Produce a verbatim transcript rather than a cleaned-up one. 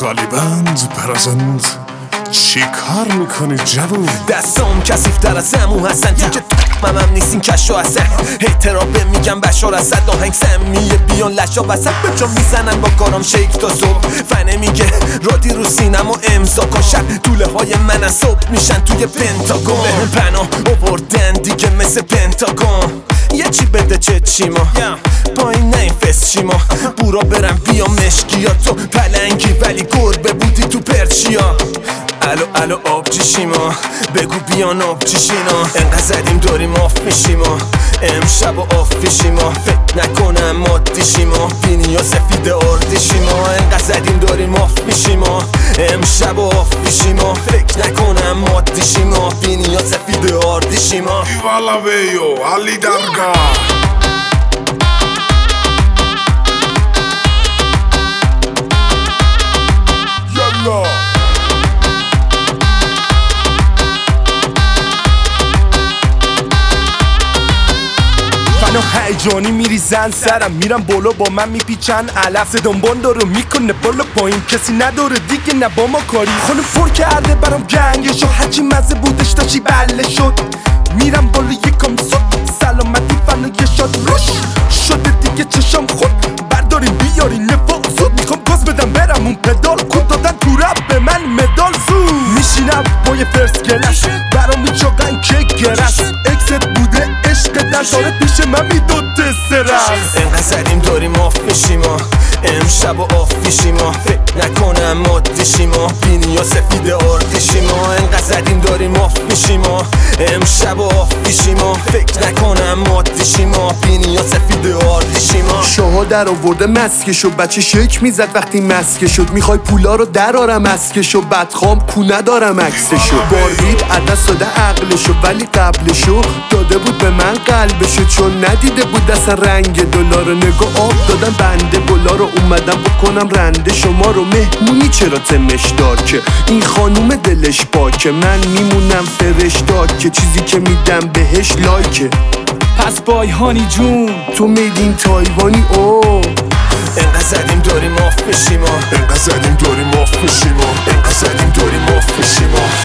قالیبند پرزند چی کار میکنی جوون؟ دستام کسیفتر از همون هستن تو که ممم نیستین کشو هستن اعترابه میگم بشار اسد آهنگ سمیه بیان لشا وسط به جا میزنن با کارام شیک تا صبح فنه میگه رادی رو سینما امضا کن شب دوله های من از صبح میشن توی پنتاگون بهم پناه آوردن دیگه مثل پنتاگون یه چی بده چه چی ما با این نه این فست چی ما بورا برم بیا مشکی ها تو پلنگی ولی گربه بودی تو پرچیا الو الو آب چیشیما بگو بیان آب چیشینا انقدر زدیم داریم آف میشیما امشب و آف میشیما فکر نکنم مادیشیما بینی یا سفید آردیشیما انقدر زدیم داریم آف میشیما امشب و آف میشیما فکر نکنم مادیشیما بینی یا سفید آردیشیما ایوالا ویو علی درگاه یالا هیجانی میریزن سرم میرم بالا با من میپیچن علف صدام بالا رو میکنه بالا پایین کسی نداره دیگه نه با ما کاری خونه پر کرده برام گنگشو هرچی مزه بودش تا چی بله شد میرم بالا یکم صد سلامتی فنو یه شاد روش شده دیگه چشم خود برداریم بیارین نفاق زود میخوام گاز بدم برم اون پدال کود دادن تو رب به من مدال زود میشینم با یه فرست کلاس برام میچاقن که گرست اکست بوده عشق دن داره پیش من میداد تسترس انقدر زدیم داریم آف میشیما امشب و آف میشیما فکر نکنم مادیشیما بینی یا سفید آردیشیما انقدر زدیم داریم آف میشیما امشب و آف میشیما فکر نکنم مادیشیما بینی یا سفید آردیشیما شاها در آورده مسکشو بچه شک میزد وقتی مسکه شد میخوای پولا رو درارم مسکشو بدخوام کو ندارم عکسشو باربید عدس داده عقلشو ولی قبلشو داده بود به من قلبشو چون ندیده بود اصلا رنگ دلار رو نگاه آب دادن بنده بلا رو اومدم بکنم رنده شما رو مهمونی چرا تمش دار که این خانوم دلش پاکه من میمونم فرشتاد که چیزی که میدم بهش لایکه پس بای هانی جون تو میدین تایوانی او انقدر زدیم داریم آف میشیما انقدر زدیم داریم آف میشیم انقدر زدیم داریم آف میشیم